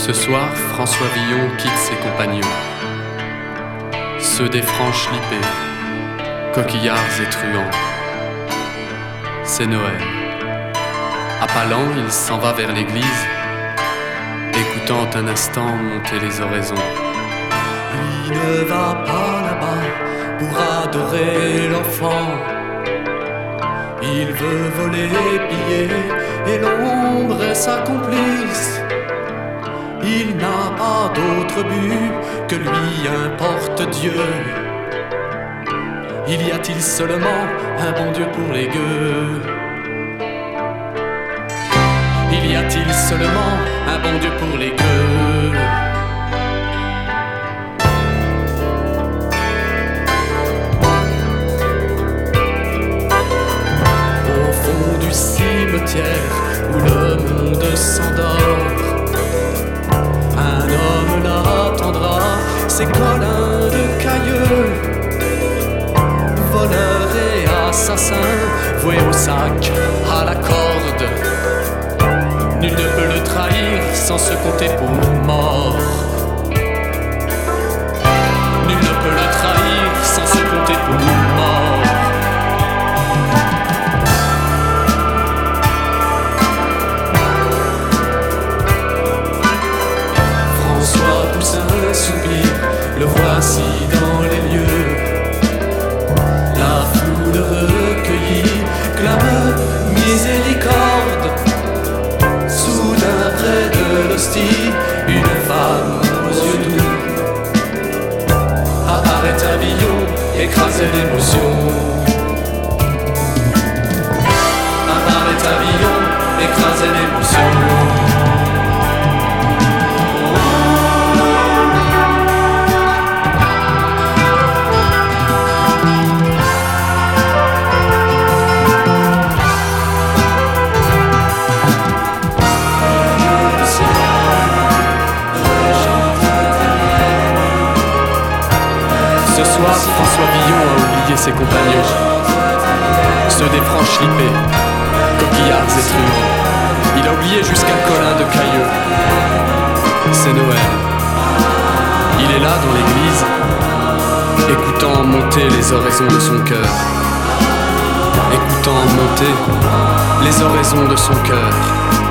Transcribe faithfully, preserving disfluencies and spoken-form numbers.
Ce soir, François Villon quitte ses compagnons, ceux des franches lippées, coquillards et truands. C'est Noël. À pas lents, il s'en va vers l'église, écoutant un instant monter les oraisons. Il ne va pas là-bas pour adorer l'enfant. Il veut voler, piller, et l'ombre est sa complice. Il n'a pas d'autre but que lui importe Dieu. Il y a-t-il seulement un bon Dieu pour les gueux? Il y a-t-il seulement un bon Dieu pour les gueux? Au fond du cimetière où le monde s'endort, un homme l'attendra, c'est Colin de Cailleux. Voleur et assassin, voué au sac, à la corde. Nul ne peut le trahir sans se compter pour mort. Nul ne peut le trahir sans se compter pour mort. François pousse un soupir, le voici dans les lieux. La foule recueillie clame miséricorde. Soudain près de l'hostie, une femme aux yeux doux apparaît un Villon, écrasé d'émotion. Apparaît un Villon, écrasé d'émotion. Ce soir, François Villon a oublié ses compagnons, ceux des franches lippées, coquillards et truands. Il a oublié jusqu'à Colin de Cailleux. C'est Noël. Il est là dans l'église, écoutant monter les oraisons de son cœur. Écoutant monter les oraisons de son cœur.